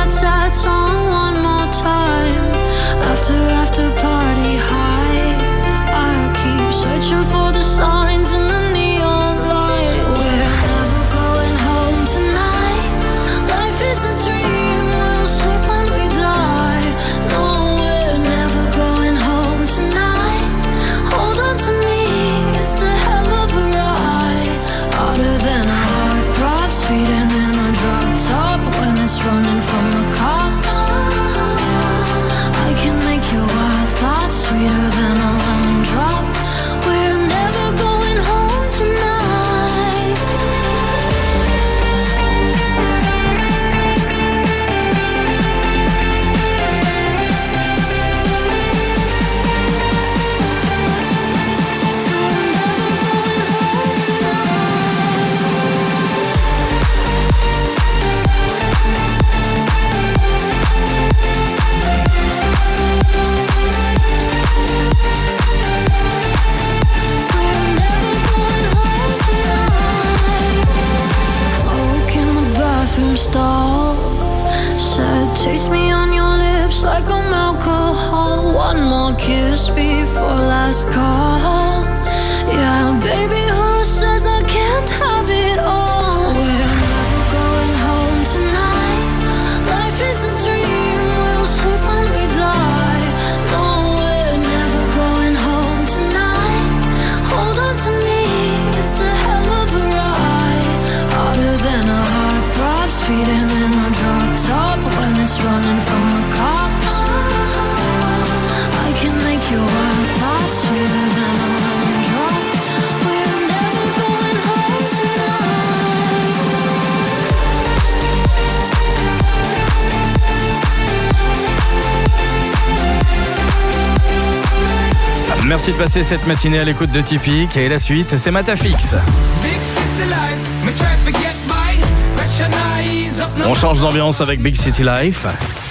sad song one more time. After party high, I keep searching for the signs in the neon light. We're never going home tonight. Life is a dream, we'll sleep when we die. No, we're never going home tonight. Hold on to me, it's a hell of a ride. Harder than a heart throb, speeding in a drop top when it's running from the cop. I can make your wild thoughts sweeter than a lemon drop. We're never going home tonight. Stall said, taste me on your lips like I'm alcohol. One more kiss before last call. Yeah, baby, who says I can't have it all? We're never going home tonight. Life is a dream, we'll sleep when we die. No, we're never going home tonight. Hold on to me, it's a hell of a ride. Harder than a heart throb, speeding in a drop top when it's running from the cop. I can make your wild thoughts sweeter than a lemon drop. We're never going home tonight. Merci de passer cette matinée à l'écoute de Typique. Et la suite, c'est Matafix. On change d'ambiance avec Big City Life.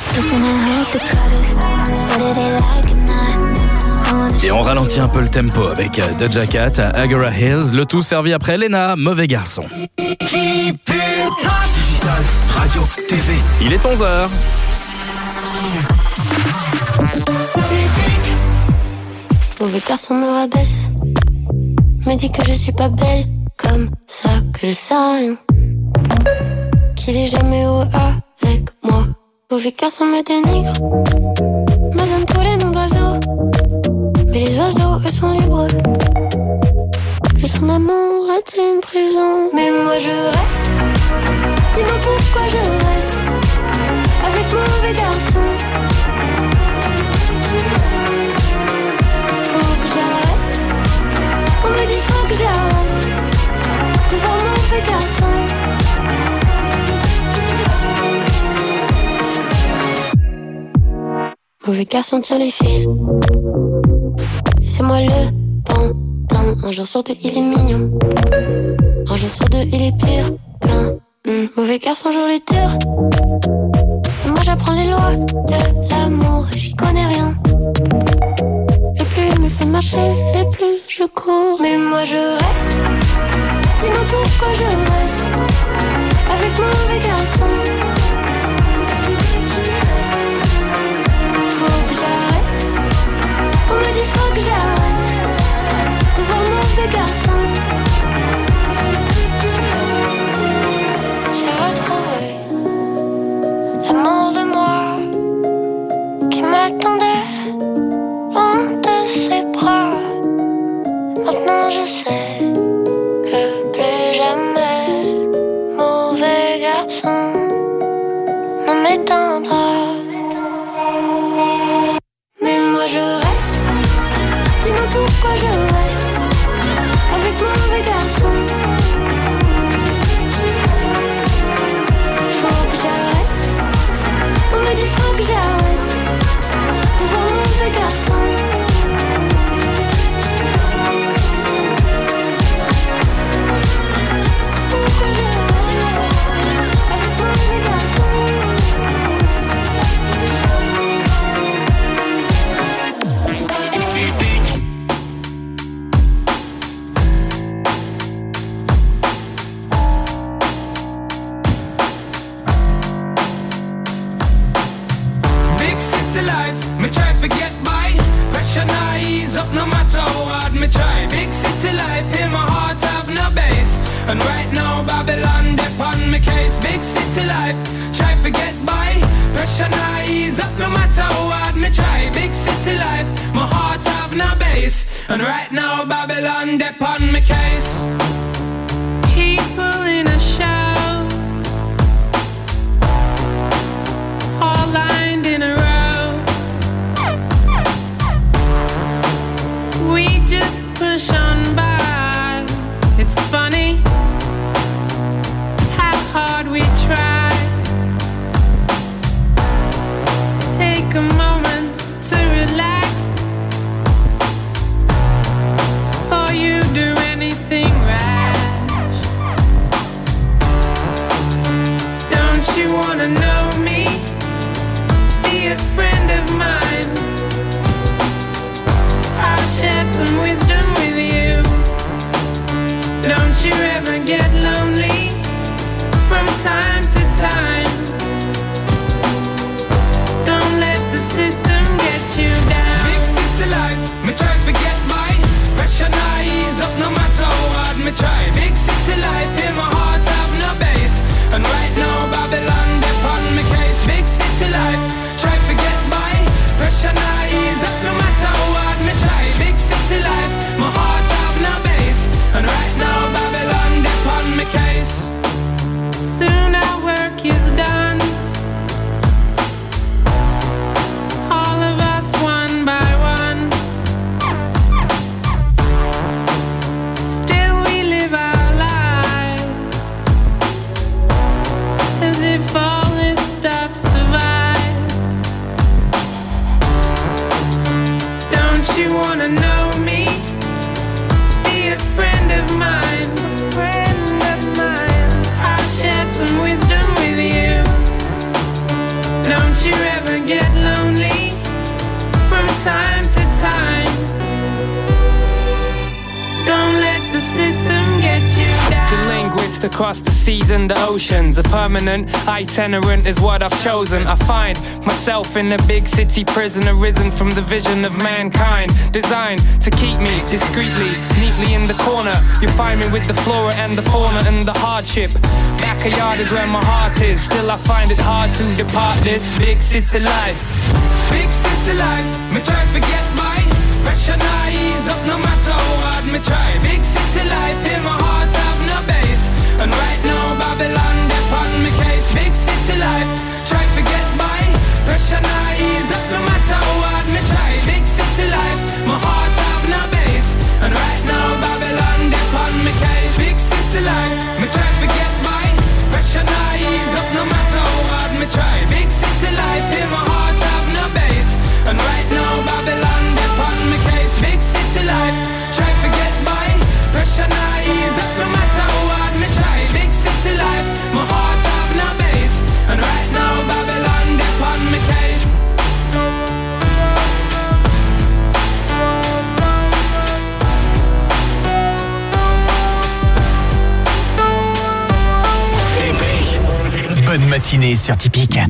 Et on ralentit un peu le tempo avec Doja Cat, Agora Hills, le tout servi après Lena, Mauvais Garçon. Digital, radio, TV. Il est 11h. Mauvais garçon me rabaisse, me dit que je suis pas belle, comme ça que je sais rien, qu'il est jamais heureux avec moi. Mauvais garçon me dénigre, me donne tous les noms d'oiseaux, mais les oiseaux eux sont libres. Le son d'amour est une prison, mais moi je reste. Dis-moi pourquoi je reste avec mauvais garçon. On me dit faut que j'arrête de voir mauvais garçon. Mauvais garçon tire les fils, et c'est moi le pantin. Un jour sur deux il est mignon, un jour sur deux il est pire qu'un mauvais garçon joue les tours. Et moi j'apprends les lois de l'amour, j'y connais rien. Et plus il me fait marcher, et plus je cours. Mais moi je reste. Dis-moi pourquoi je reste avec mauvais garçon. Faut que j'arrête. On me dit faut que j'arrête de voir mauvais garçon. J'ai retrouvé l'amour de moi qui m'attendait loin de ses bras. Maintenant je sais que plus jamais mauvais garçon ne m'éteindra. Mais moi je reste. Dis-moi pourquoi je reste avec mauvais garçon. Faut que j'arrête. On me dit faut que j'arrête de voir mauvais garçon. city life, me try to get by. Pressure nah ease up no matter how hard me try. Big city life, in my heart have no base. And right now Babylon dep on me case. Big city life, try to get by. Pressure nah ease up no matter how hard me try. Big city life, my heart have no base. And right now Babylon dep on me case. People in a show, all lined in a row. We just push on by. It's funny how hard we try. Take a moment to relax before you do anything rash. Don't you wanna know me? Be a friend of mine. I'll share some wisdom with you. Don't you ever get lonely from time to time. Don't let the system get you down. Big city life, me try to get by. Pressure nah ease up no matter how hard me try. Big city life, in my heart have no base. And right now Babylon dep on me case. Big city life, try to get by. Pressure nah ease up no matter how hard me try. Big city life, my heart have no base. And right now Babylon dep on me case. Soon our work is done, all of us one by one. Still we live our lives as if all this stuff survives. Don't you wanna know me? Be a friend of mine, a friend of mine. I'll share some wisdom with you. Don't you ever get lonely from time to time. Don't let the system get you down. The linguist across the seas and the oceans. A permanent itinerant is what I've chosen. I find myself in a big city prison, arisen from the vision of mankind, designed to keep me discreetly, neatly in the corner. You find me with the flora and the fauna and the hardship. Backyard is where my heart is. Still I find it hard to depart this big city life. Big city life, me try to get by. Pressure nah ease up no matter how hard me try. Big city life, in my heart have no base. And right now Babylon dep on me case. Big city life, try to get by. Pressure nah ease up no matter how hard me try. Big city life, my heart have no base. And right now Babylon dep on me case. Big city life, me try to get by. Pressure nah ease up no matter how hard me try. Big city life, in my heart have no base. And right now Babylon dep on me case. Big city life, try to get by. Pressure nah ease up no matter how hard me try. Big city life, my heart have no base. And right now Babylon dep on me case. Bonne matinée sur Typique.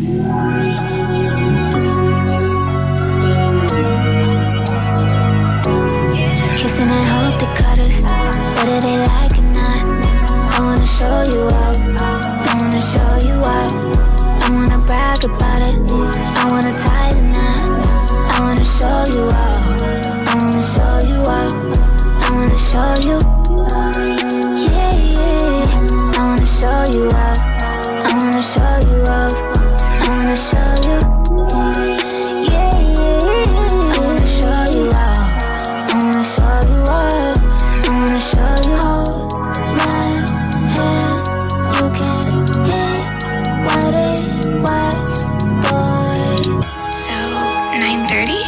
Kissing and hope they cut us, whether they like it or not. I wanna show you up, I wanna show you up. I wanna brag about it, I wanna tie the knot. I wanna show you up, I wanna show you up. I wanna show you, yeah, yeah. I wanna show you up, I wanna show you up. I wanna show you, yeah, yeah. I wanna show you up, I wanna show you up. I wanna show you. Hold my hand, you can hit what it was, boy. So, 9:30?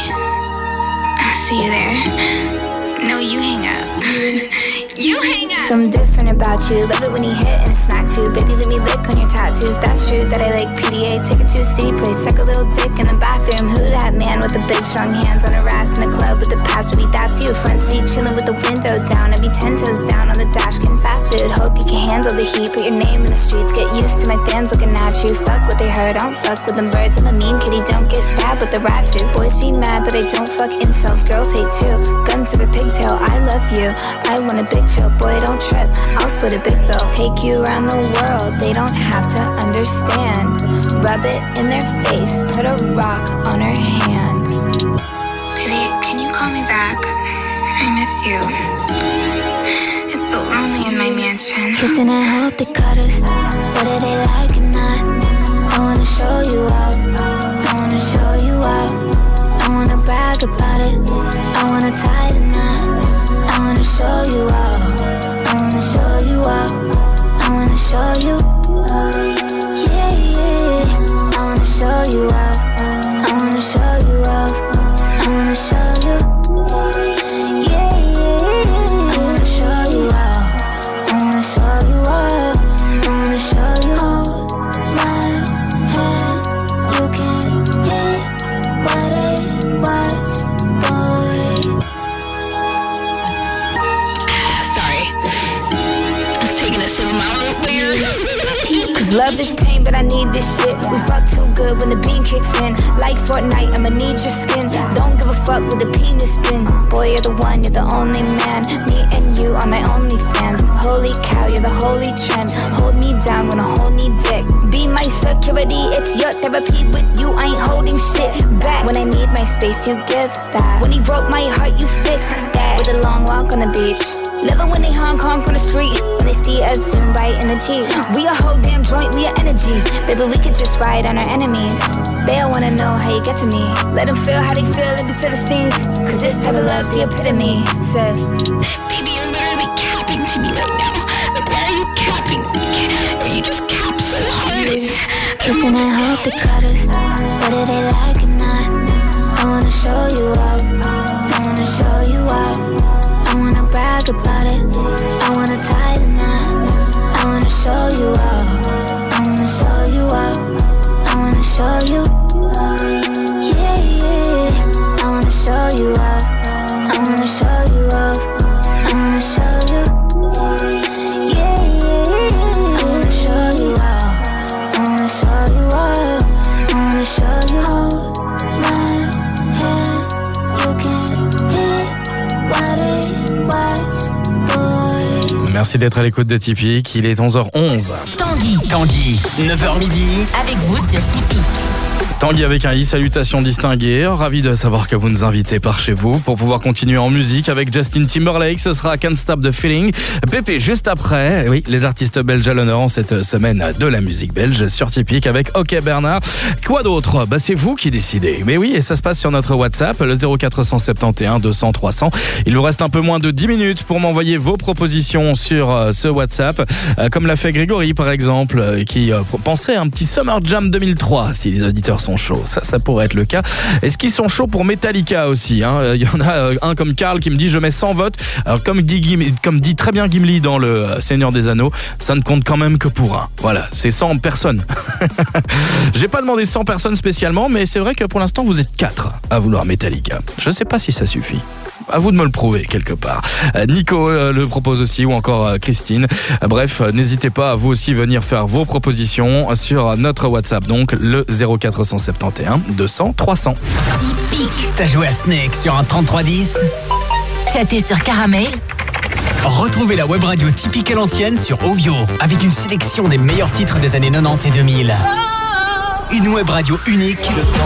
I'll see you there. No, you hang up. You hang up. Some different about you. Love it when he hit and it smack too. Baby, let me lick on your tattoos. That's true that I like PDA. Take it to a city place, suck a little dick in the bathroom. Who that man with the big strong hands on her ass in the club with the pass? Baby, that's you. Front seat chilling with the window down. I'd be 10 toes down on the dash getting fast food. Hope you can handle the heat. Put your name in the streets. Get used to my fans looking at you. Fuck what they heard. I don't fuck with them birds. I'm a mean kitty. Don't get stabbed with the rat too. Boys be mad that I don't fuck incels. Girls hate too. Gun to the pigtail. I love you. I want a big chill. Boy, don't trip. I'll split a big bill. Take you around the world. They don't have to understand. Rub it in their face. Put a rock on her hand. Baby, can you call me back? I miss you. It's so lonely in my mansion. Kissing and hope they cut us. Whether they like it or not, I wanna show you up. I wanna show you up. I wanna brag about it. I wanna tie the knot. I wanna show you up. I wanna show you up. I wanna show you. Yeah, yeah. I wanna show you up. I wanna show you up. I wanna show you. Yeah, yeah. I wanna show you up. I wanna show you up. I wanna show you. Hold my hand. You can hit what it was, boy. Sorry. I was taking a sip of my own beer. Cause love is pain, but I need this shit. We fuck too good when the beam kicks in. Like Fortnite, I'ma need your skin. Don't give a fuck with the penis spin. Boy, you're the one, you're the only man. Me and you are my only fans. Holy cow, you're the holy trend. Hold me down when I hold me dick. Be my security, it's your therapy. With you, I ain't holding shit back. When I need my space, you give that. When he broke my heart, you fixed that. With a long walk on the beach. Love it when they honk on the street. When they see us zoom by in the Jeep. We a whole damn joint, we a energy. Baby, we could just ride on our enemies. They all wanna know how you get to me. Let them feel how they feel, let me feel the stings. Cause this type of love's the epitome. Said, Baby, you're literally capping to me right now. Like, why are you capping? Or you just cap so hard. kissing and hope they cut us. Whether they like it or not, I wanna show you up. I wanna show you up. I wanna brag about it. I wanna tie the knot. I wanna show you up. I wanna show you up. I wanna show you. Yeah, yeah. I wanna show you up. I wanna show you up. I wanna show you. Yeah, yeah. I wanna show you up. I wanna show you up. I wanna show you. Hold my hand. You can hit what it was, boy. Merci d'être à l'écoute de Typique, il est 11h11. Tanguy, 9h midi. Avec vous sur Typique. Tanguy avec un i, salutations distinguées. Ravi de savoir que vous nous invitez par chez vous pour pouvoir continuer en musique avec Justin Timberlake. Ce sera Can't Stop the Feeling. Pépé juste après. Oui, les artistes belges à l'honneur en cette semaine de la musique belge sur Typique avec OK Bernard. Quoi d'autre? C'est vous qui décidez. Mais oui, et ça se passe sur notre WhatsApp, le 0471 200 300. Il vous reste un peu moins de 10 minutes pour m'envoyer vos propositions sur ce WhatsApp. Comme l'a fait Grégory par exemple, qui pensait à un petit Summer Jam 2003 si les auditeurs sont chauds. Ça pourrait être le cas. Est-ce qu'ils sont chauds pour Metallica aussi, hein? Il y en a un comme Karl qui me dit je mets 100 votes. Alors comme dit très bien Gimli dans le Seigneur des Anneaux, ça ne compte quand même que pour un. Voilà, c'est 100 personnes. J'ai pas demandé 100 personnes spécialement, mais c'est vrai que pour l'instant vous êtes 4 à vouloir Metallica. Je sais pas si ça suffit. À vous de me le prouver quelque part. Nico le propose aussi, ou encore Christine. Bref, n'hésitez pas à vous aussi venir faire vos propositions sur notre WhatsApp, donc le 0471 200 300. Typique. T'as joué à Snake sur un 3310? Chatter sur Caramel. Retrouvez la web radio Typique à l'ancienne sur Ovio, avec une sélection des meilleurs titres des années 90 et 2000. Une web radio unique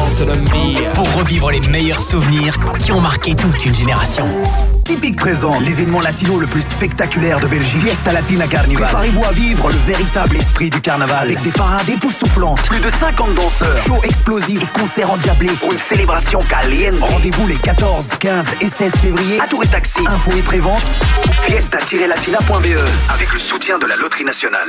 pour revivre les meilleurs souvenirs qui ont marqué toute une génération. Typique présente l'événement latino le plus spectaculaire de Belgique. Fiesta Latina Carnival. Préparez-vous à vivre le véritable esprit du carnaval avec des parades époustouflantes, plus de 50 danseurs, shows explosifs et concerts endiablés pour une célébration caliente. Rendez-vous les 14, 15 et 16 février à Tour et Taxi. Info et prévente fiesta-latina.be avec le soutien de la Loterie Nationale.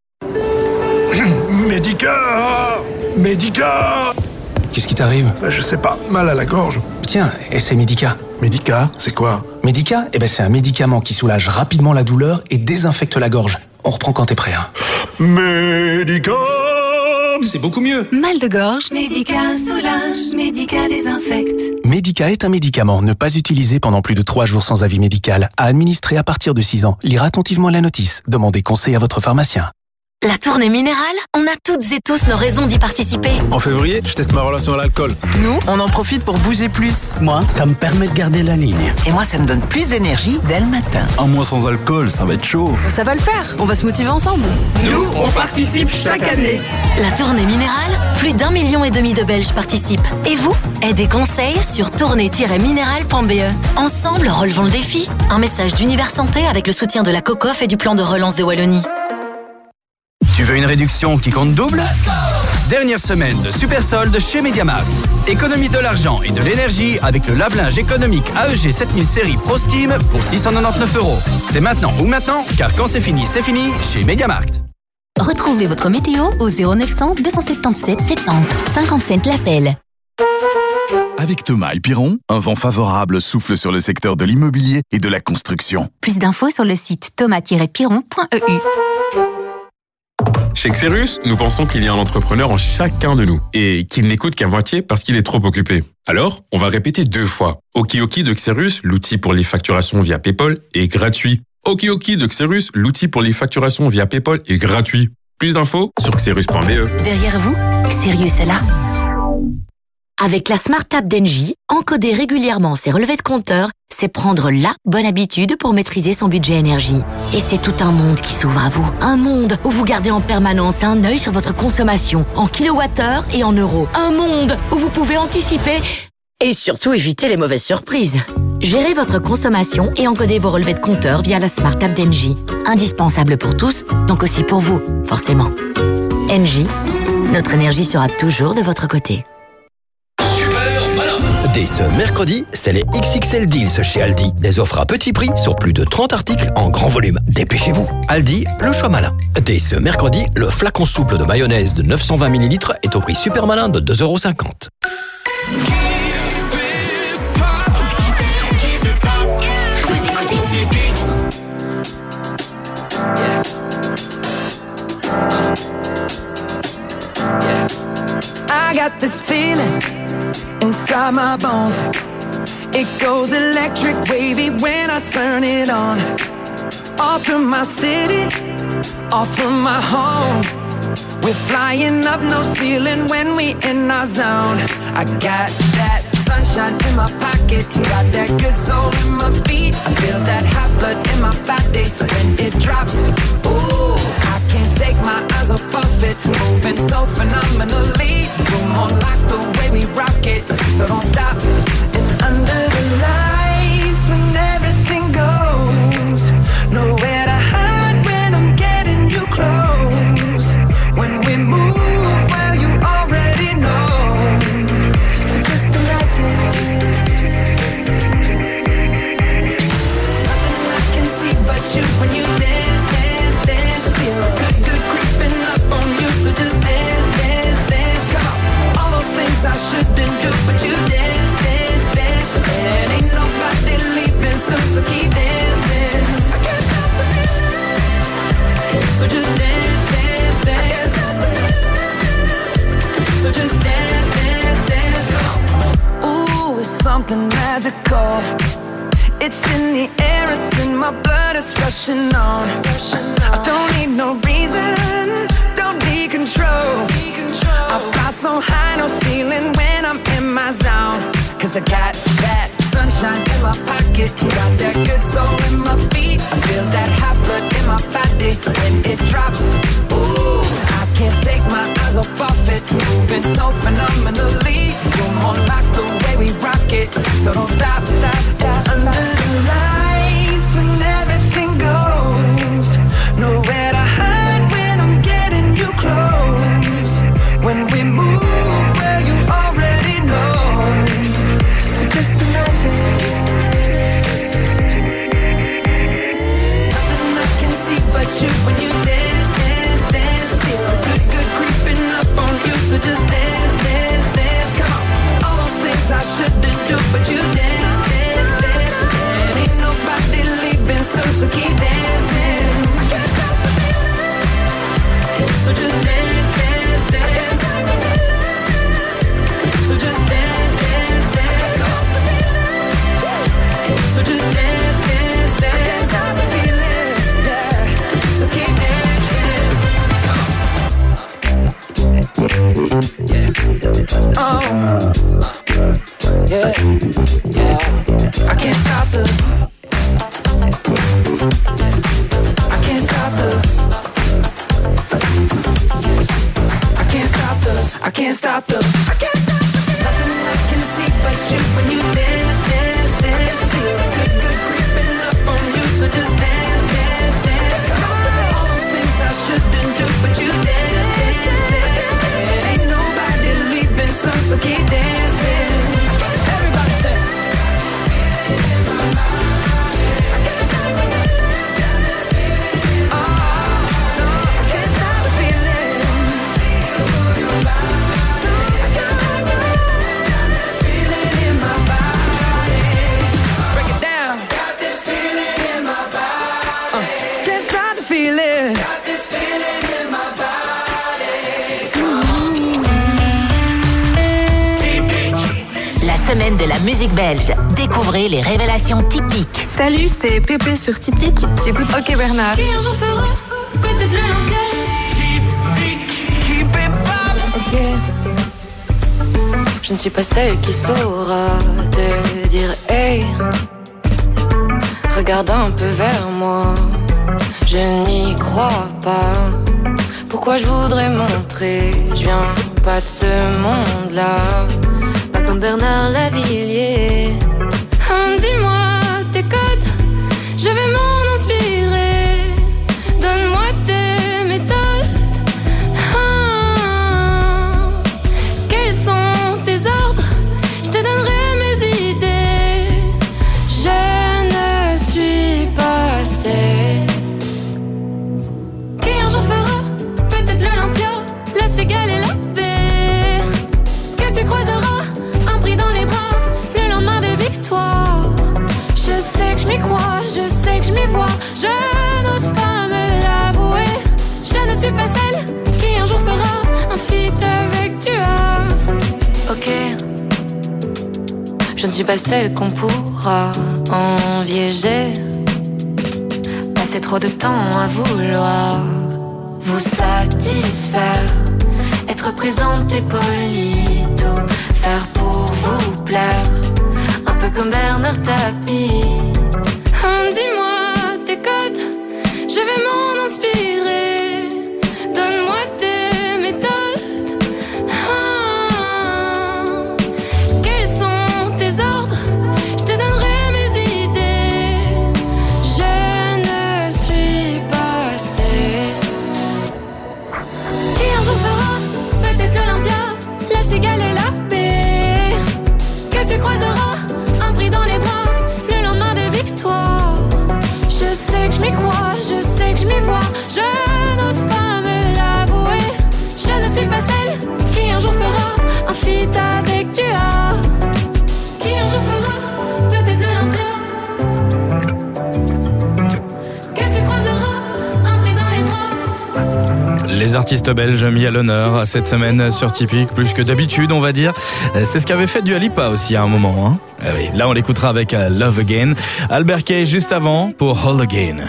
Médica. Qu'est-ce qui t'arrive? Je sais pas, mal à la gorge. Tiens, essaie Médica. Médica, c'est quoi? Medica, c'est un médicament qui soulage rapidement la douleur et désinfecte la gorge. On reprend quand t'es prêt, hein. Medica, c'est beaucoup mieux. Mal de gorge, Medica soulage, Medica désinfecte. Medica est un médicament. Ne pas utiliser pendant plus de 3 jours sans avis médical. À administrer à partir de 6 ans. Lire attentivement la notice. Demandez conseil à votre pharmacien. La tournée minérale, on a toutes et tous nos raisons d'y participer. En février, je teste ma relation à l'alcool. Nous, on en profite pour bouger plus. Moi, ça me permet de garder la ligne. Et moi, ça me donne plus d'énergie dès le matin. Un mois sans alcool, ça va être chaud. Ça va le faire, on va se motiver ensemble. Nous, on participe chaque année. La tournée minérale, plus d'1,5 million de Belges participent. Et vous, aidez conseils sur tournée-minérale.be. Ensemble, relevons le défi. Un message d'Univers Santé avec le soutien de la COCOF et du plan de relance de Wallonie. Tu veux une réduction qui compte double ? Dernière semaine de super solde chez Mediamarkt. Économise de l'argent et de l'énergie avec le lave-linge économique AEG 7000 série Pro Steam pour 699 €. C'est maintenant ou maintenant, car quand c'est fini chez Mediamarkt. Retrouvez votre météo au 0900 277 70 50 cents l'appel. Avec Thomas et Piron, un vent favorable souffle sur le secteur de l'immobilier et de la construction. Plus d'infos sur le site thomas-piron.eu. Chez Xerus, nous pensons qu'il y a un entrepreneur en chacun de nous et qu'il n'écoute qu'à moitié parce qu'il est trop occupé. Alors, on va répéter 2 fois. Okioki de Xerus, l'outil pour les facturations via PayPal, est gratuit. Okioki de Xerus, l'outil pour les facturations via PayPal, est gratuit. Plus d'infos sur xerus.be. Derrière vous, Xerius est là. Avec la Smart App d'Engie, encoder régulièrement ses relevés de compteur, c'est prendre la bonne habitude pour maîtriser son budget énergie. Et c'est tout un monde qui s'ouvre à vous. Un monde où vous gardez en permanence un œil sur votre consommation, en kilowattheures et en euros. Un monde où vous pouvez anticiper et surtout éviter les mauvaises surprises. Gérez votre consommation et encodez vos relevés de compteur via la Smart App d'Engie. Indispensable pour tous, donc aussi pour vous, forcément. Engie, notre énergie sera toujours de votre côté. Dès ce mercredi, c'est les XXL Deals chez Aldi. Des offres à petit prix sur plus de 30 articles en grand volume. Dépêchez-vous. Aldi, le choix malin. Dès ce mercredi, le flacon souple de mayonnaise de 920 ml est au prix super malin de 2,50 €. I got this feeling inside my bones. It goes electric wavy when I turn it on. Off from my city, off from my home. We're flying up no ceiling when we in our zone. I got that sunshine in my pocket, got that good soul in my feet. I feel that hot blood in my body when it drops. Ooh, I can't take my eyes off of it, moving so phenomenally. You're more like the way we rock it, so don't stop. And under the lights when everything goes, nowhere to hide when I'm getting you close. When we move, well you already know. So just imagine. Nothing I can see but you when you dance, dance, dance. Feel good, good creeping up on you. So just dance, dance, dance. Come on. All those things I shouldn't do, but you dance, dance, dance. And ain't nobody leaving soon, so keep dancing. I can't stop the feeling. So just dance, dance, dance. So just dance, dance, dance. Come on. Ooh, it's something magical. It's in the air, it's in my blood, it's rushing on. I don't need no reason, don't need control. I fly so high, no ceiling when I'm in my zone. Cause I got that sunshine in my pocket, got that good soul in my feet. I feel that hot blood in my body when it drops. Ooh, I can't take my eyes off of it, moving so phenomenally. You're more like the way we rock it, so don't stop, stop, stop. Under the lights when everything goes, nowhere to hide when I'm getting you close. When we move, well you already know. So just imagine. Nothing I can see but you when you dance, dance, dance. Feel good, good creeping up on you. So just dance, dance, dance. Come on. All those things I shouldn't do, but you dance, dance, dance. And ain't Oh, yeah, yeah. I can't stop the. I can't stop the. I can't stop the. I can't stop the. I can't stop the. Nothing I can see but you when you dance, dance, dance. Feel good, good creeping up on you, so just dance, dance, dance. All those things I shouldn't do, but you dance, dance, dance. Ain't nobody leaving, so keep dancing. Everybody say. Semaine de la musique belge. Découvrez les révélations typiques. Salut, c'est Pépé sur Typique. J'écoute OK Bernard. Qui un jour fera peut-être le langage. Ok. Je ne suis pas celle qui saura te dire hey. Regarde un peu vers moi. Je n'y crois pas. Pourquoi je voudrais montrer? Je viens pas de ce monde-là. Pas comme Bernard Lavillier. Dis-moi tes codes, je vais m'en inspirer. Donne-moi tes méthodes. Quels sont tes ordres? Je te donnerai mes idées. Je ne suis pas celle qui un jour fera peut-être l'Olympia, la Cigale et la baie. Que tu croiseras un prix dans les bras le lendemain des victoires. Je sais que je m'y crois, je sais que je m'y vois. Je n'ose pas me l'avouer. Je ne suis pas celle qui un jour fera un feat avec Dua. Ok. Je ne suis pas celle qu'on pourra envier. J'ai passé trop de temps à vouloir vous satisfaire, être présente et polie, tout faire pour vous plaire, un peu comme Bernard Tapie. Dis-moi tes codes, je vais m'en inspirer. Donne-moi tes méthodes. Quels sont tes ordres? Je te donnerai mes idées. Je ne suis pas celle qui un jour fera peut-être l'Olympia, la Cigale et la paix. Que tu croiseras un prix dans les bras le lendemain des victoires. Je sais que je m'y crois, je sais que je m'y vois. Je n'ose pas me l'avouer. Je ne suis pas celle qui un jour fera un feat avec Dua. Qui un jour fera peut-être l'Olympia. Que tu croiseras un prix dans les bras. Les artistes belges mis à l'honneur cette semaine sur Typique, plus que d'habitude on va dire. C'est ce qu'avait fait Dua Lipa aussi à un moment. Hein. Oui, là on l'écoutera avec Love Again. Albert Kay juste avant pour All Again.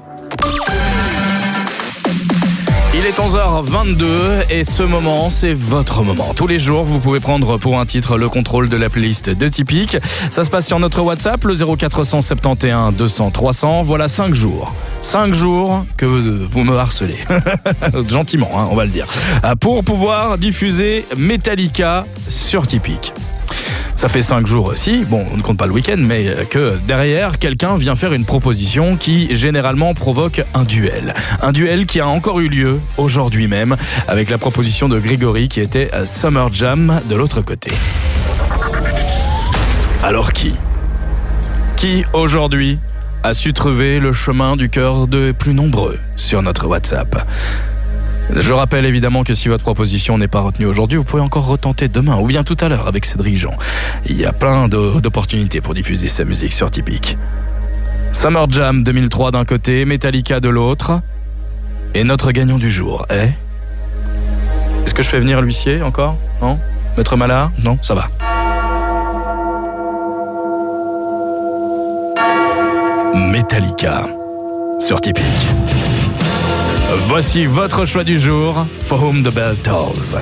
Il est 11h22 et ce moment, c'est votre moment. Tous les jours, vous pouvez prendre pour un titre le contrôle de la playlist de Typique. Ça se passe sur notre WhatsApp, le 0471 200 300. Voilà 5 jours. 5 jours que vous me harcelez. Gentiment, hein, on va le dire. Pour pouvoir diffuser Metallica sur Typique. Ça fait 5 jours aussi, bon, on ne compte pas le week-end, mais que derrière, quelqu'un vient faire une proposition qui généralement provoque un duel. Un duel qui a encore eu lieu aujourd'hui même, avec la proposition de Grégory qui était à Summer Jam de l'autre côté. Alors qui aujourd'hui a su trouver le chemin du cœur de plus nombreux sur notre WhatsApp? Je rappelle évidemment que si votre proposition n'est pas retenue aujourd'hui, vous pouvez encore retenter demain ou bien tout à l'heure avec Cédric Jean. Il y a plein d'opportunités pour diffuser sa musique sur Typique. Summer Jam 2003 d'un côté, Metallica de l'autre. Et notre gagnant du jour est... Est-ce que je fais venir l'huissier encore? Non? Maître Mala? Non? Ça va. Metallica sur Typique. Voici votre choix du jour, For Whom the Bell Tolls.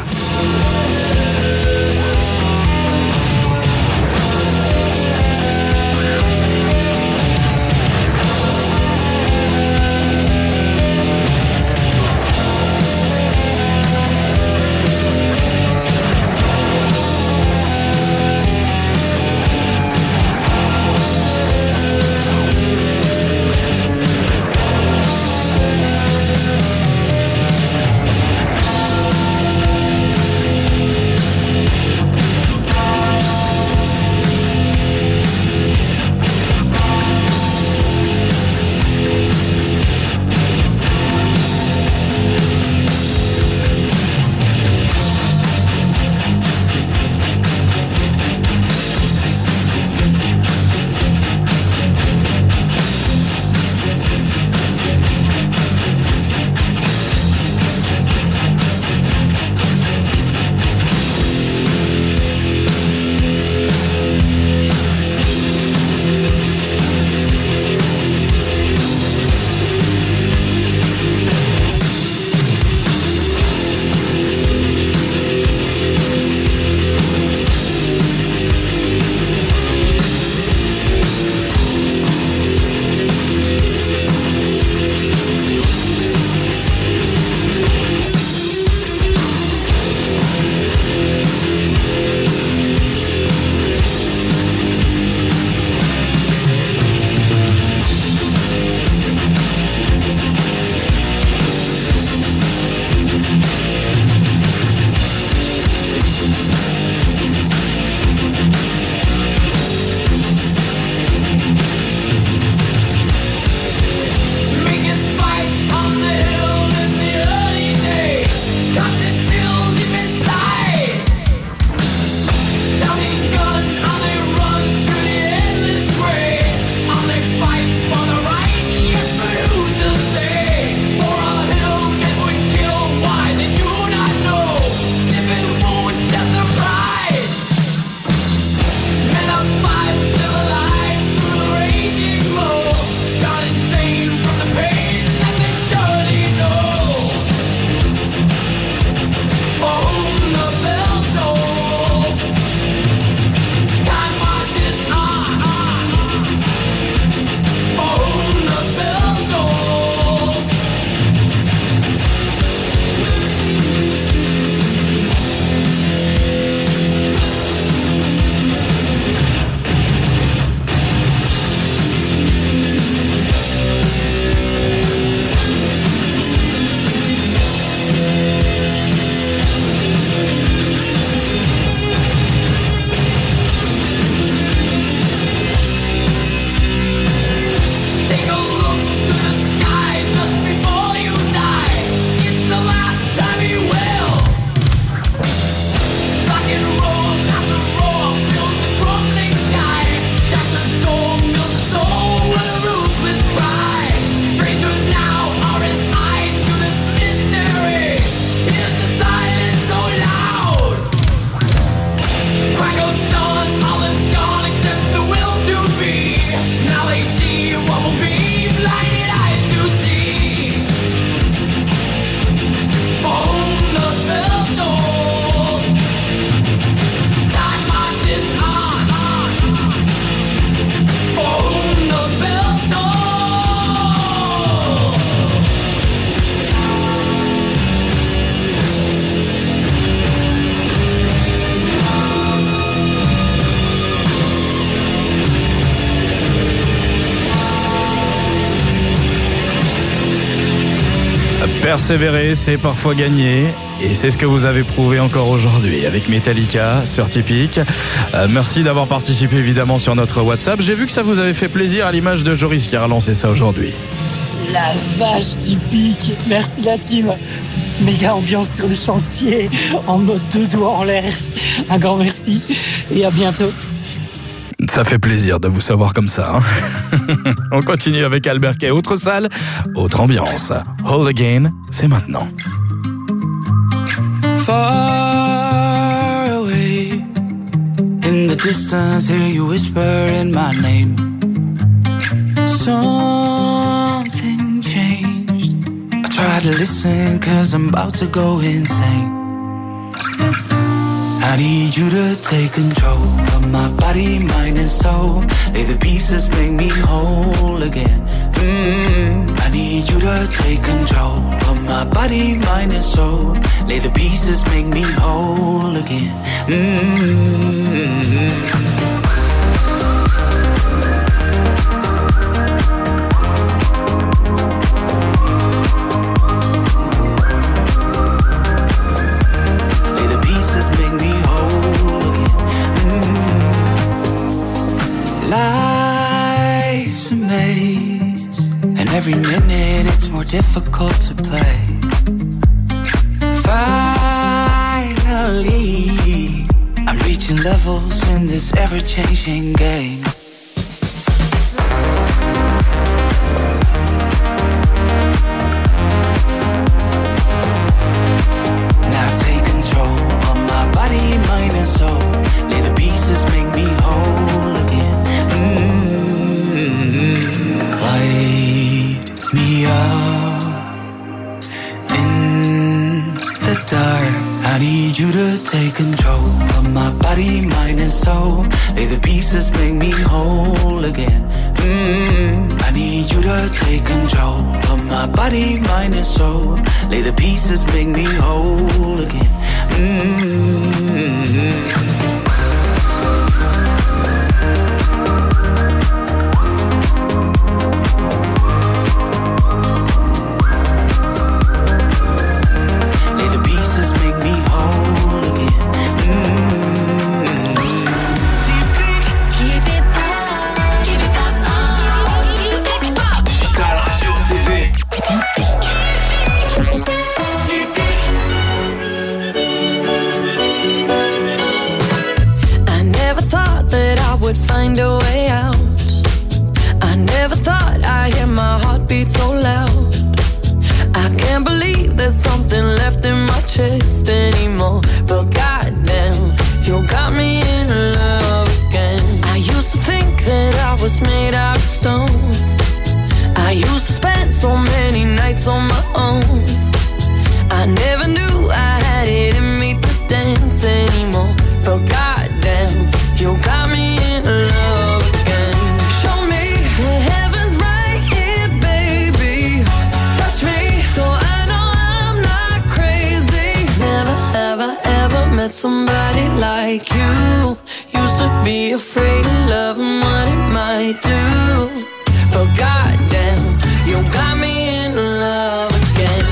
Persévérer, c'est parfois gagner. Et c'est ce que vous avez prouvé encore aujourd'hui avec Metallica sur Typique. Merci d'avoir participé évidemment sur notre WhatsApp. J'ai vu que ça vous avait fait plaisir à l'image de Joris qui a relancé ça aujourd'hui. La vache Typique. Merci la team. Méga ambiance sur le chantier en mode 2 doigts en l'air. Un grand merci et à bientôt. Ça fait plaisir de vous savoir comme ça. Hein. On continue avec Albert Kay. Autre salle, autre ambiance. Hold Again, c'est maintenant. Far away in the distance, hear you whisper in my name. Something changed. I tried to listen, cause I'm about to go insane. I need you to take control of my body, mind and soul. Lay the pieces, make me whole again. I need you to take control of my body, mind and soul. Lay the pieces, make me whole again. Life's a maze, and every minute it's more difficult to play. Finally, I'm reaching levels in this ever-changing game. Now take control of my body, mind and soul. Lay the pieces, make me whole again. Light me up in the dark. I need you to take control of my body, mind and soul. Lay the pieces, make me whole again. I need you to take control of my body, mind and soul. Lay the pieces, make me whole again. Find a way out. I never thought I'd hear my heartbeat so loud. I can't believe there's something left in my chest anymore. But goddamn, you got me in love again. I used to think that I was made out of stone. I used to spend so many nights on my own. I never knew I had it in me to dance anymore. But goddamn, you got me in love again. Show me the heavens right here, baby. Touch me so I know I'm not crazy. Never have I ever met somebody like you. Used to be afraid of love and what it might do. But goddamn, you got me in love again.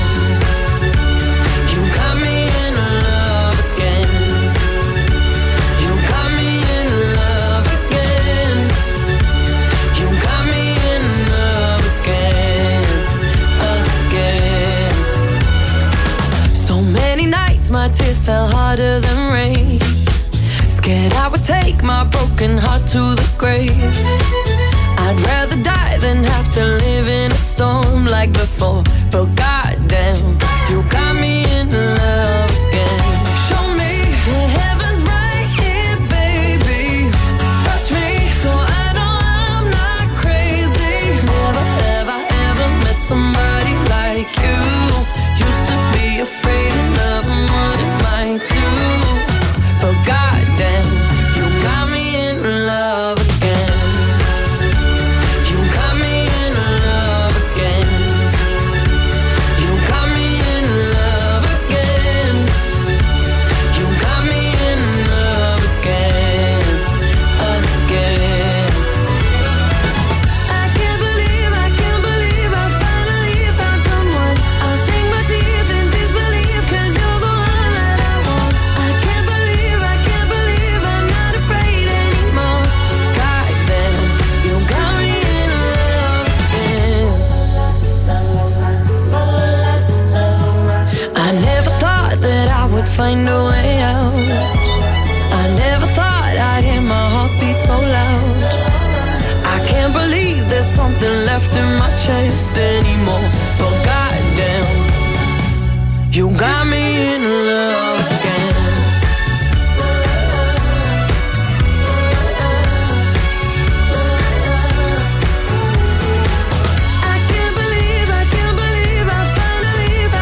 You got me in love again. You got me in love again. You got me in love again, again. So many nights my tears fell harder than rain. Scared I would take my broken heart to the grave. I'd rather die than have to live in a storm like before. But goddamn, you got me in love again. Show me the heavens right here, baby. Touch me so I know I'm not crazy. Never have I ever met somebody like you. Used to be afraid of love and what it might do. But goddamn, you got me in love again. You got me in love again. You got me in love again. You got me in love again, again. I can't believe I finally found someone. I'll sink my teeth in disbelief, cause you're the one that I want. I can't believe I'm not afraid anymore. Goddamn, you got me in love again. I never thought that I would find a way out. I never thought I'd hear my heartbeat so loud. I can't believe there's something left in my chest anymore. But goddamn, you got me in love again. I can't believe I finally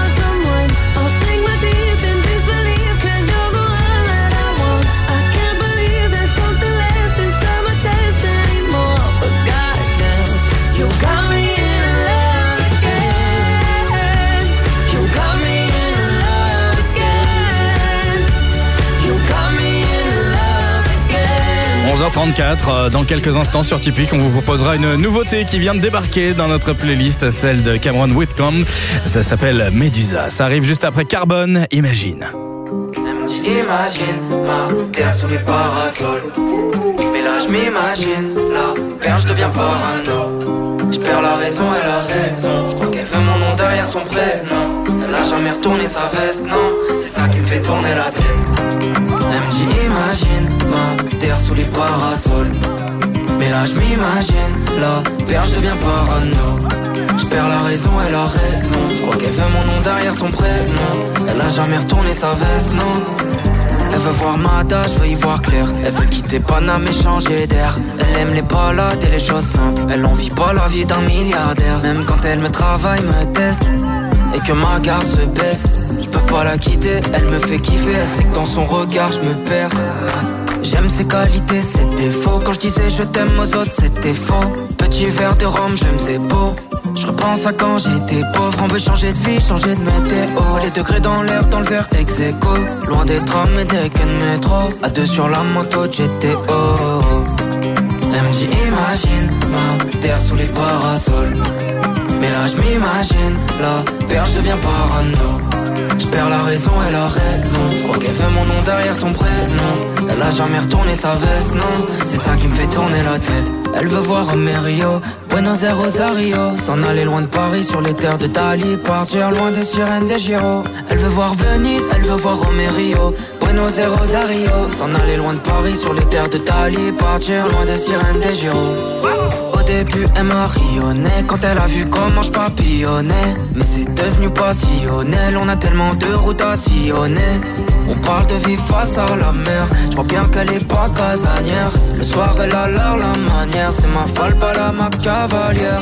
11h34, dans quelques instants sur Typique, on vous proposera une nouveauté qui vient de débarquer dans notre playlist, celle de Cameron Whitcomb. Ça s'appelle Medusa. Ça arrive juste après Carbone, Imagine. Imagine ma terre sous les parasols. Mais là je m'imagine, la perche devient parano. Je perds la raison, elle a raison. Je crois qu'elle veut mon nom derrière son prénom. Elle a jamais retourné sa veste, non. C'est ça qui me fait tourner la tête. Elle me dit imagine ma terre sous les parasols. Mais là je m'imagine, la perche devient parano. Je perds la raison, elle a raison. Je crois qu'elle veut mon nom derrière son prénom. Elle a jamais retourné sa veste, non. Elle veut voir Mada, je veux y voir clair. Elle veut quitter Paname et changer d'air. Elle aime les balades et les choses simples. Elle en vit pas la vie d'un milliardaire. Même quand elle me travaille, me teste et que ma garde se baisse, je peux pas la quitter, elle me fait kiffer. Elle sait que dans son regard je me perds. J'aime ses qualités, ses défauts. Quand je disais je t'aime aux autres, c'était faux. Petit verre de rhum, j'aime ses beaux. Je repense à quand j'étais pauvre. On veut changer de vie, changer de météo. Les degrés dans l'air, dans le verre ex aequo. Loin des trams et des quais de métro. À deux sur la moto de GTO. Elle me dit imagine ma terre sous les parasols. Mais là je m'imagine, la perche devient parano. Je perds la raison, elle a raison. Je crois qu'elle veut mon nom derrière son prénom. Elle a jamais retourné sa veste, non. C'est ça qui me fait tourner la tête. Elle veut voir Romerio, Buenos Aires, Rosario. S'en aller loin de Paris sur les terres de Dali. Partir loin des sirènes des Giro. Elle veut voir Venise, elle veut voir Romerio, Buenos Aires, Rosario. S'en aller loin de Paris sur les terres de Dali. Partir loin des sirènes des Giro. Au début elle m'a rayonné quand elle a vu comment je papillonnais. Mais c'est devenu passionnel, on a tellement de routes à sillonner. On parle de vivre face à la mer. Je vois bien qu'elle est pas casanière. Le soir elle a l'air la manière. C'est ma folle, pas la ma cavalière.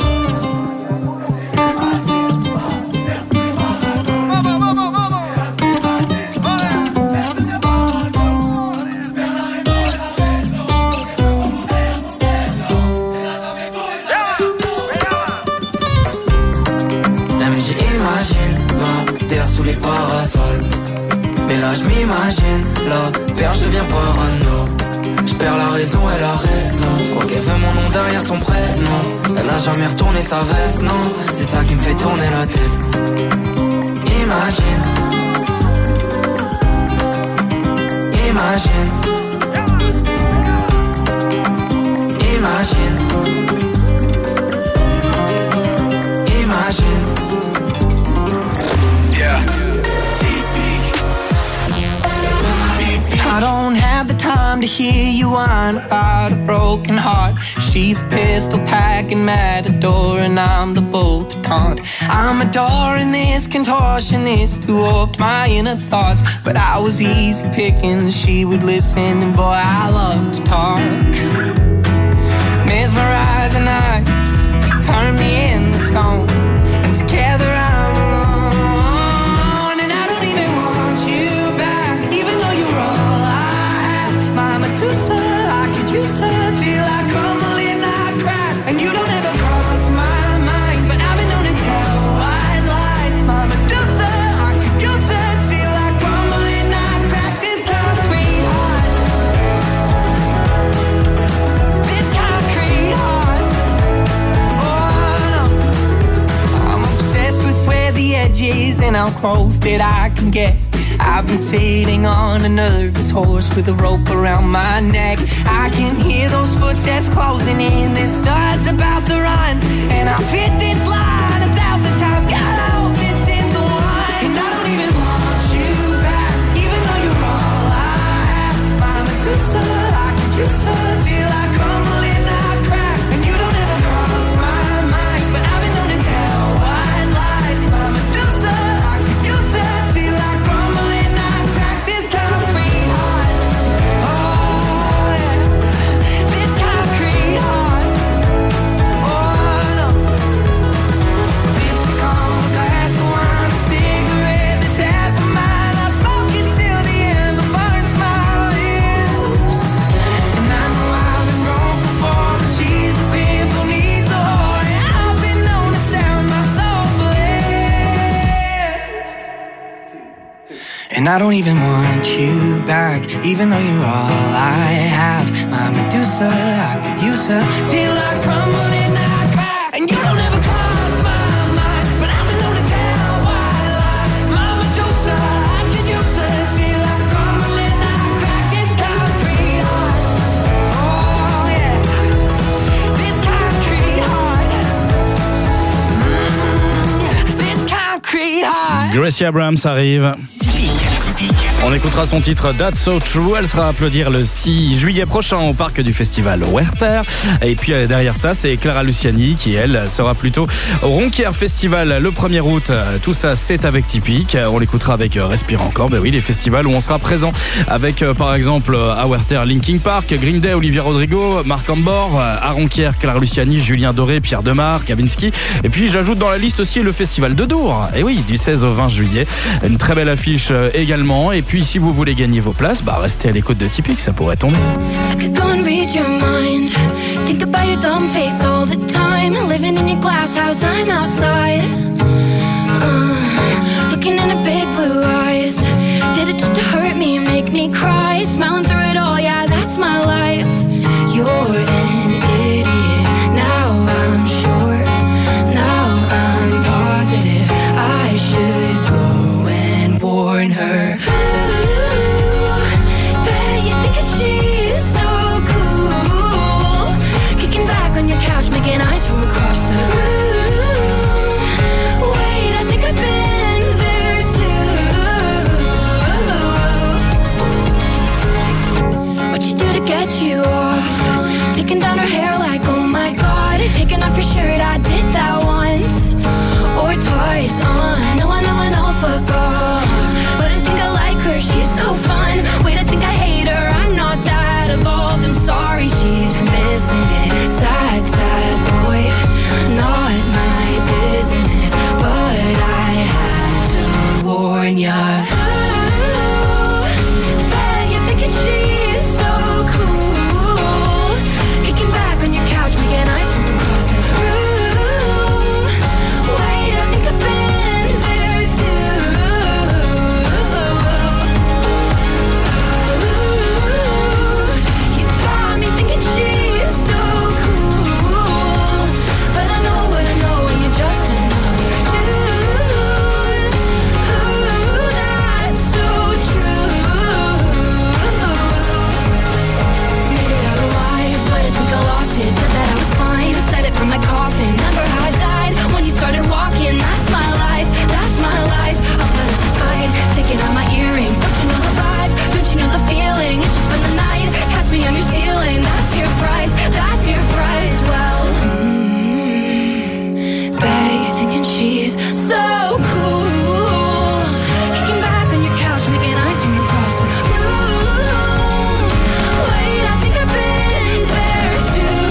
Sous les parasols. Mais là je m'imagine, la perche devient parano. Je perds la raison, elle a raison. Je crois qu'elle veut mon nom derrière son prénom. Elle a jamais retourné sa veste, non. C'est ça qui me fait tourner la tête. Imagine. Imagine. Imagine. Imagine. I don't have the time to hear you whine about a broken heart. She's a pistol packing matador and I'm the bolt to taunt. I'm adoring this contortionist who warped my inner thoughts. But I was easy picking, she would listen and boy I love to talk. Mesmerizing eyes turn me into stone. And together I'm alone. And I don't even want you back, even though you're all I have. My Medusa, I could use her till I crumble and I crack. And you don't ever cross my mind, but I've been known to tell white lies. My Medusa, I could use her till I crumble and I crack. This concrete heart, this concrete heart. Oh no, I'm obsessed with where the edge is and how close that I can get. I've been sitting on a nervous horse with a rope around my neck. I can hear those footsteps closing in. This star's about to run, and I've hit this line 1,000 times. God, I hope this is the one. And I don't even want you back, even though you're all I have. My Medusa, I could use her till I crumble and I crack. And you don't ever cross my mind, but I've been known to tell white lies. My Medusa, I could use her till I crumble and I crack. This concrete heart, oh yeah, this concrete heart, oh no. Lipstick on a glass of wine, a cigarette that's half of mine. I smoke it till the ember burns my lips. And I know I've And I don't even want you back, even though you're all I have. My Medusa, I could use her till I crumble and I crack. And you don't ever cross my mind, but I'm known to tell white lies. My Medusa, I could use her till I crumble and I crack. This concrete heart, oh yeah, this concrete heart, yeah, this concrete heart. Gracie Abrams arrive. On écoutera son titre That's So True. Elle sera à applaudir le 6 juillet prochain au parc du festival Werther. Et puis derrière ça, c'est Clara Luciani qui, elle, sera plutôt au Ronquière Festival le 1er août. Tout ça, c'est avec Typique. On l'écoutera avec Respire Encore. Ben oui, les festivals où on sera présent avec, par exemple, à Werther, Linkin Park, Green Day, Olivia Rodrigo, Marc Ambor, à Ronquière, Clara Luciani, Julien Doré, Pierre Demar, Kavinsky. Et puis, j'ajoute dans la liste aussi le festival de Dour. Et oui, du 16 au 20 juillet. Une très belle affiche également. Et puis, si vous voulez gagner vos places, restez à l'écoute de Typique, ça pourrait tomber. I could go and read your mind. Think about your dumb face all the time. Living in your glass house, I'm outside. Looking into big blue eyes. Did it just to hurt me and make me cry? Smiling through it all, yeah, that's my life. You're an idiot. Now I'm sure. Now I'm positive. I should go and warn her. She's so cool. Kicking back on your couch, making eyes from across the room. Wait, I think I've been there too. What you do to get you off? Taking down her hair like, oh my god. Taking off your shirt, I did that once or twice. I know, fuck off. But I think I like her, she's so fun. Wait, I think I hate her, I'm not that evolved. I'm sorry, she's missing it. Sad, sad boy, not my business. But I had to warn ya. Ooh, bet you're thinking she's so cool. Kicking back on your couch, making eyes from across the room. Wait, I think I've been there too. From my coffin, remember how I died when you started walking. That's my life, that's my life. I'll put up a fight, taking out my earrings. Don't you know the vibe? Don't you know the feeling? It's just spend the night, catch me on your ceiling. That's your price, that's your price. Well, bet you're thinking she's so cool. Kicking back on your couch, making eyes from across the room. Wait, I think I've been there too.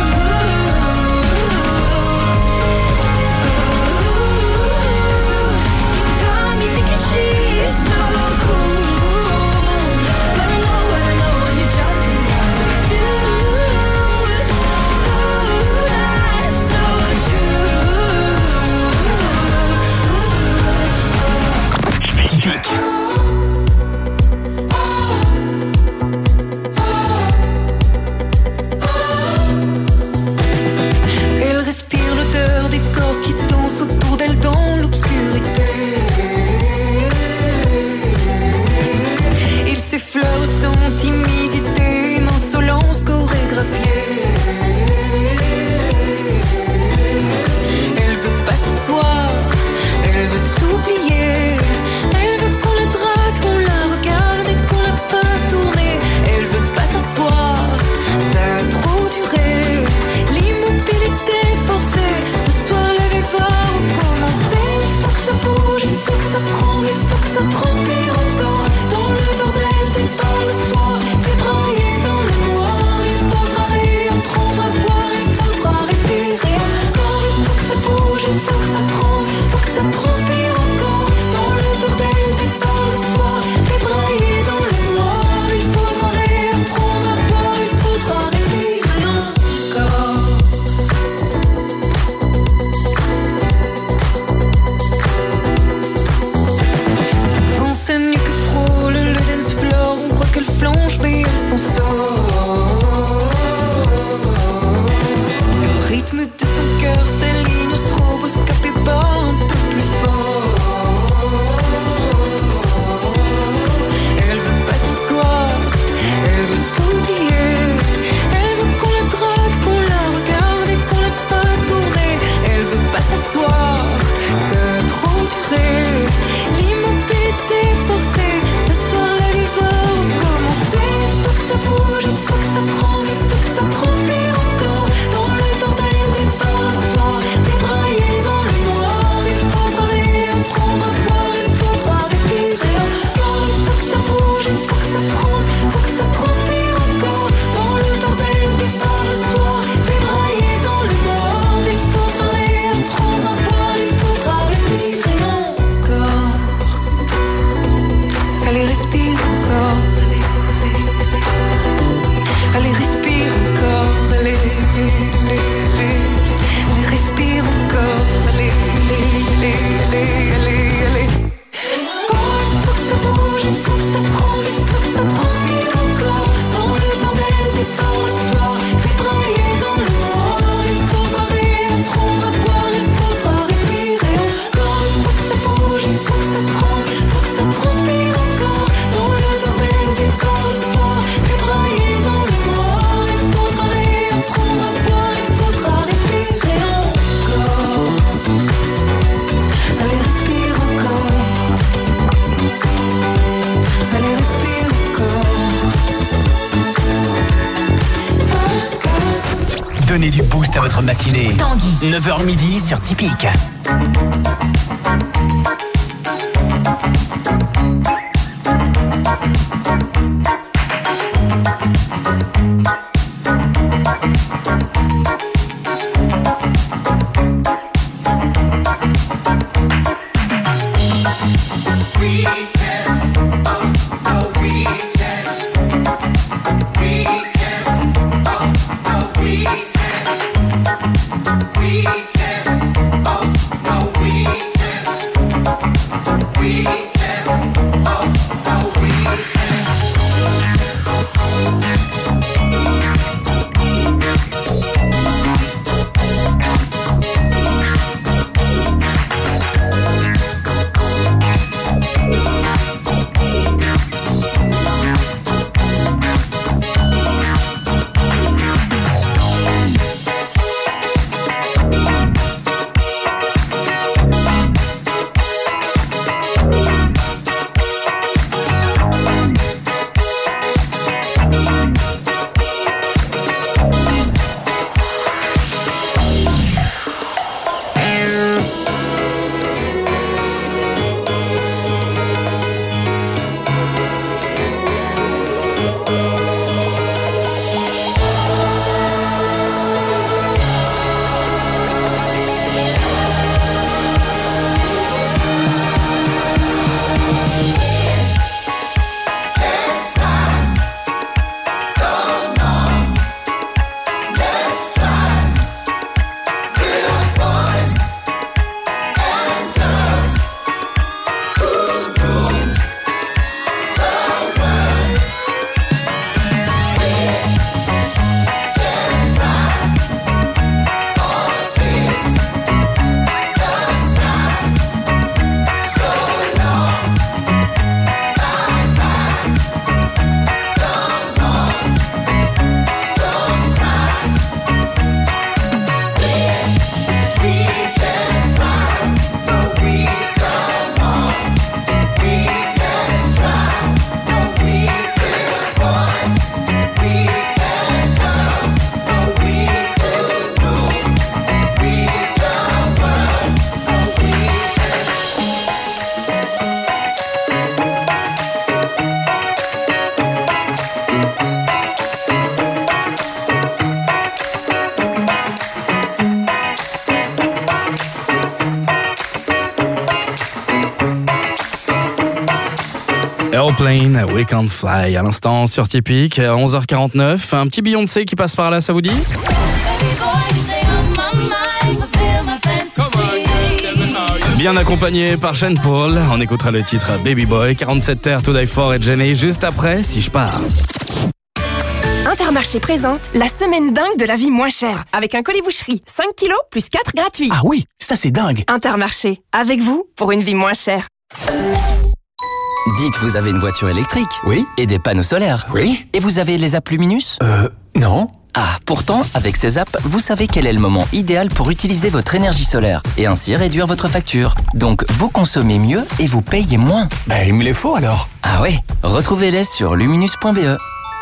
She's so cool, but I know when you're just another dude. Oh, that's so true. Typique. Elle respire l'odeur des corps qui dansent autour d'elle dans l'obscurité. Il s'effleure sans timidité, une insolence chorégraphiée. Elle veut pas s'asseoir, elle veut s'oublier. Elle veut qu'on la drague, qu'on la regarde et qu'on la fasse tourner. Elle veut pas s'asseoir, ça a trop duré. L'immobilité forcée, ce soir l'avait va recommencer. Il faut que ça bouge, il faut que ça tremble, il faut que ça transpire encore. Dans le bordel des temps le soir, débraillé dans le noir, il faudra rire. Donnez du boost à votre matinée. Tanguy. 9h midi sur Typique. Airplane, We Can't Fly, à l'instant sur Typique, à 11h49. Un petit Beyoncé qui passe par là, ça vous dit ? Bien accompagné par Sean Paul, on écoutera le titre Baby Boy, 47 Terre, To Die For et Jenny, juste après, Si je pars. Intermarché présente la semaine dingue de la vie moins chère. Avec un colis boucherie, 5 kilos plus 4 gratuits. Ah oui, ça c'est dingue. Intermarché, avec vous pour une vie moins chère. Dites, vous avez une voiture électrique ? Oui. Et des panneaux solaires ? Oui. Et vous avez les apps Luminus ? Non. Ah, pourtant, avec ces apps, vous savez quel est le moment idéal pour utiliser votre énergie solaire et ainsi réduire votre facture. Donc, vous consommez mieux et vous payez moins. Ben, il me les faut alors. Ah ouais ? Retrouvez-les sur luminus.be.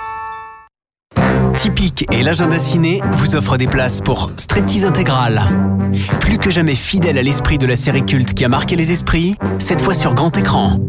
Typique et l'agenda ciné vous offrent des places pour Striptease Intégral. Plus que jamais fidèle à l'esprit de la série culte qui a marqué les esprits, cette fois sur grand écran.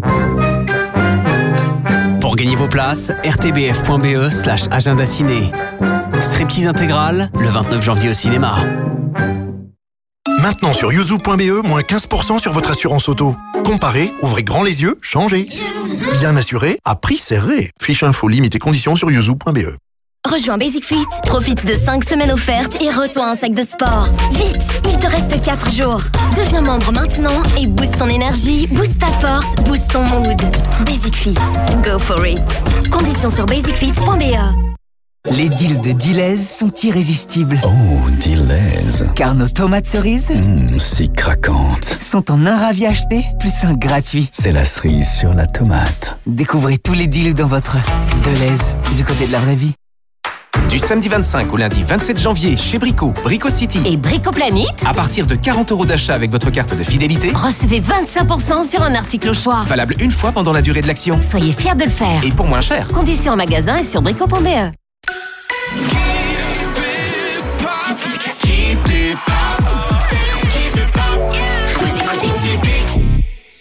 Pour gagner vos places, rtbf.be/agenda ciné. Striptease Intégral, le 29 janvier au cinéma. Maintenant sur yuzu.be, moins 15% sur votre assurance auto. Comparez, ouvrez grand les yeux, changez. Bien assuré, à prix serré. Fiche info, limite et conditions sur yuzu.be. Rejoins Basic Fit, profite de 5 semaines offertes et reçois un sac de sport. Vite, il te reste 4 jours. Deviens membre maintenant et booste ton énergie, booste ta force, booste ton mood. Basic Fit, go for it. Conditions sur basicfit.be. Les deals de Deleuze sont irrésistibles. Oh, Deleuze. Car nos tomates cerises, si craquantes, sont en un ravi acheté, plus un gratuit. C'est la cerise sur la tomate. Découvrez tous les deals dans votre Deleuze, du côté de la vraie vie. Du samedi 25 au lundi 27 janvier chez Brico, Brico City et Brico Planet, à partir de 40 € d'achat avec votre carte de fidélité, recevez 25% sur un article au choix. Valable une fois pendant la durée de l'action. Soyez fiers de le faire. Et pour moins cher. Conditions en magasin et sur brico.be.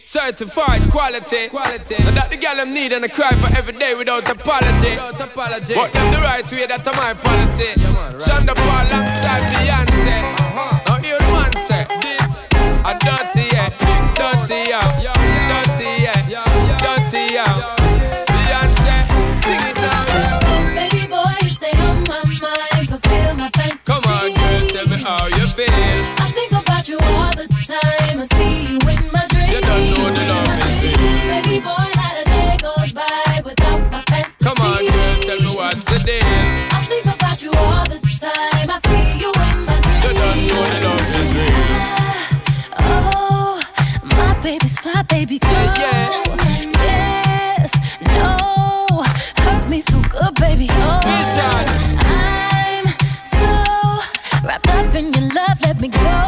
certified quality. And that the girl them need and I cry for every day without apology. But them the right way, that's my policy. Shonda Paul alongside Beyonce. Now you the man say this a dirty yeah, dirty yeah, dirty yeah, dirty yeah. Beyonce, sing it now. Baby boy, you stay on my mind, fulfill my fantasy. Come on, girl, tell me how you feel. I think about you all the time. I see you in my dreams. You don't know the love is real. Baby boy, not a day goes by without my fantasy. Come on, girl, tell me what's the deal. I think about you all the time. I see you in my dreams. You don't know the love is real. Oh, my baby's fly, baby girl. Yeah. Yes, no, hurt me so good, baby. Oh, I'm so wrapped up in your love. Let me go.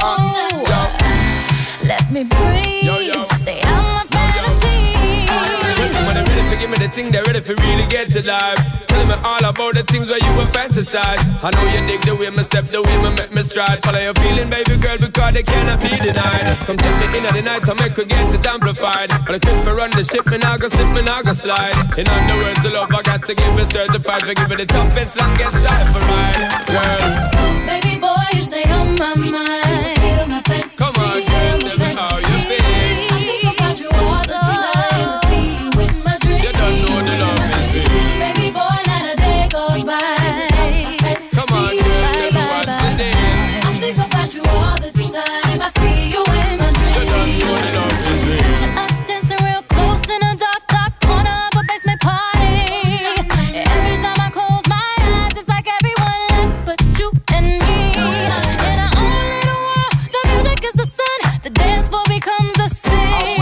Let me breathe. Stay out my fantasy. When they're ready to give me the thing, they're ready for really get to life. Tell me all about the things where you were fantasize. I know you dig the way me step, the way me make me stride. Follow your feeling, baby girl, because they cannot be denied. Come take me in at the night, I make her get it amplified. But I quit for run the ship, me nah go slip, me nah go slide. In other words, the love I got to give it certified. For giving the toughest, longest time for ride, girl. Baby boy, you stay on my mind. Feel my fantasy. Come on, girl, tell me how you feel. I think about you all the time. I see you in my dreams. You don't know the love is real. Baby boy, not a day goes by. Come on, girl, tell me what's the deal. I think about you all the time. I see you in my dreams. You don't know the love is real. Just dancing real close in a dark, dark corner of a basement party. Every time I close my eyes, it's like everyone else but you and me. In our own little world, the music is the sun. The dance floor becomes the scene.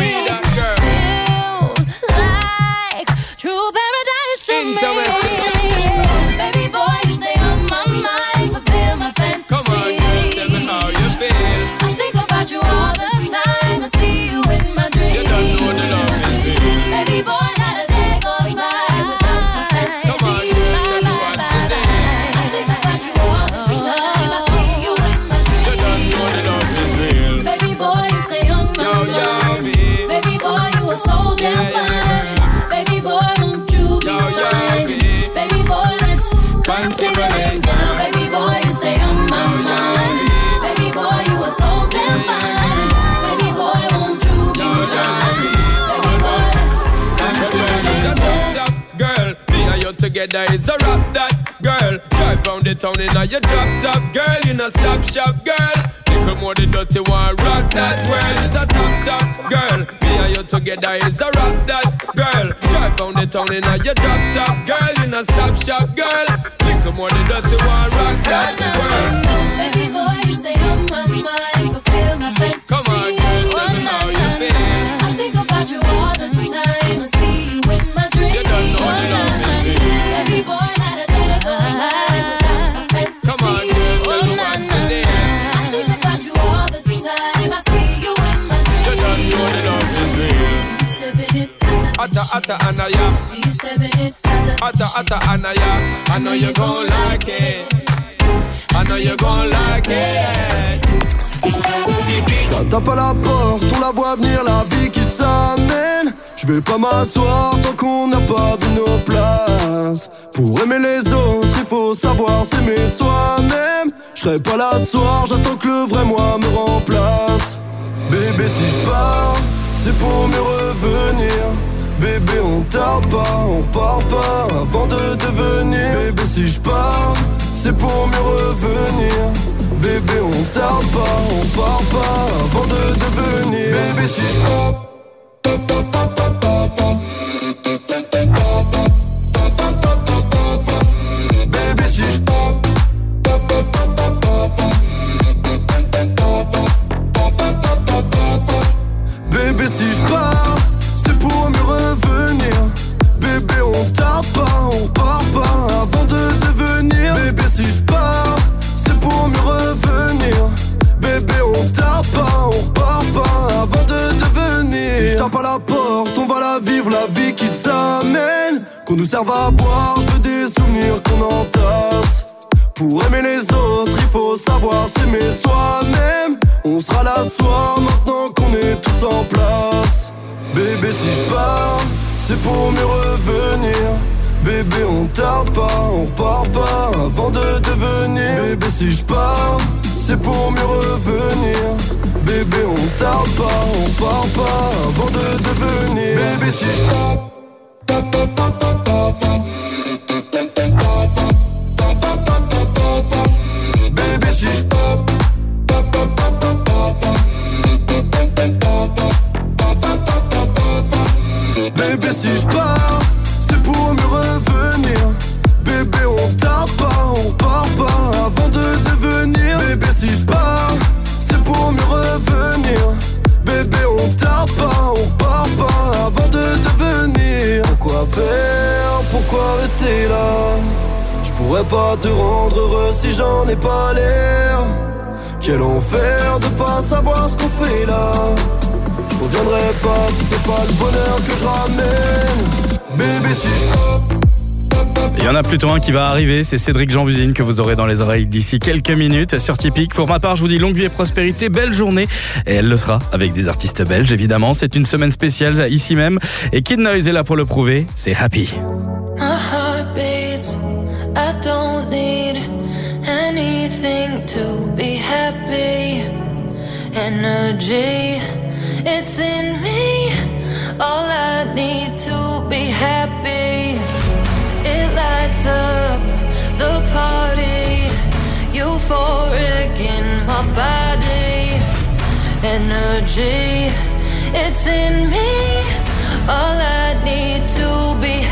Feels like true paradise to me. Baby boy, you stay on my mind, fulfill my fantasy. Come on, girl, tell me how you feel. I think about you all the time. I see you in my dreams. You don't know the love is real. Baby boy, not a day goes by without my fantasy. Come on, girl, tell me what's the deal. I think about you all the time. I see you in my dreams. You don't know the love is real. Baby boy, you stay on my mind. Baby boy, you are so damn fine. Baby boy, won't you be mine? Baby boy, let's come sailing down. Baby boy, you stay on my mind. Baby boy, you are so damn fine. Baby boy, won't you be mine? Baby boy, let's come sailing down. Top girl, me and you together is a rap that girl. Drive round the town in a your drop top girl. You not stop shop girl. Little more the dirty one rock that world is a top girl. Me and you together is a rap that girl. Drive round the town in a your drop top girl. You not stop shop girl. Little more the dirty one rock that world. Baby boy, you stay on my mind, fulfill my fantasy. Come on, girl, tell me how you feel. I think about you all the time. I see you in my dreams. You don't know the love is real. Baby boy, not a day goes by without my fantasy. Come on, girl, tell me what's the deal. I think about you all the time. I see you in my dreams. You don't know the love is real. Stepping it, Atta Anaya. you stepping it, Atta Anaya. I know you gon' like it. I know you gon' like it. Ça tape à la porte, on la voit venir, la vie qui s'amène. Je vais pas m'asseoir tant qu'on n'a pas vu nos places. Pour aimer les autres, il faut savoir s'aimer soi-même. Je serai pas là ce soir, j'attends que le vrai moi me remplace. Bébé, si je pars, c'est pour mieux revenir. Bébé, on tarde pas, on repart pas avant de devenir. Bébé, si je pars, c'est pour mieux revenir. Bébé, on tarde pas, on part pas avant de devenir. Bébé, si je pars. Bébé, si je pars. Bébé, si je pars, c'est pour mieux revenir. Bébé, on tarde pas, on part pas avant de devenir. Bébé, si je pars, c'est pour mieux revenir. Bébé, on tarde pas, on part pas avant de devenir. Si je tape à la porte, on va la vivre, la vie qui s'amène. Qu'on nous serve à boire, je veux des souvenirs qu'on entasse. Pour aimer les autres, il faut savoir s'aimer soi-même. On sera là ce soir maintenant qu'on est tous en place. Bébé si je pars, c'est pour mieux revenir. Bébé on tarde pas, on repart pas avant de devenir. Bébé si je pars, c'est pour mieux revenir. Bébé on tarde pas, on part pas avant de devenir. Bébé si je pars. Bébé si je pars. Bébé si je pars, c'est pour mieux revenir. Bébé on tarde pas, on part pas avant de devenir. Bébé si je pars, c'est pour mieux revenir. Bébé on tarde pas, on part pas avant de devenir. Pourquoi faire, pourquoi rester là? Je pourrais pas te rendre heureux si j'en ai pas l'air. Quel enfer de pas savoir ce qu'on fait là. Je reviendrai pas si c'est pas le bonheur que je ramène. Bébé si je... Il y en a plutôt un qui va arriver, c'est Cédric Jean-Buzine que vous aurez dans les oreilles d'ici quelques minutes sur Tipeee. Pour ma part, je vous dis longue vie et prospérité, belle journée. Et elle le sera avec des artistes belges, évidemment. C'est une semaine spéciale ici même. Et Kid Noise est là pour le prouver, c'est Happy. My heart beats, I don't need anything to be happy. Energy, it's in me. All I need to be happy. It lights up the party. Euphoric in my body. Energy, it's in me. All I need to be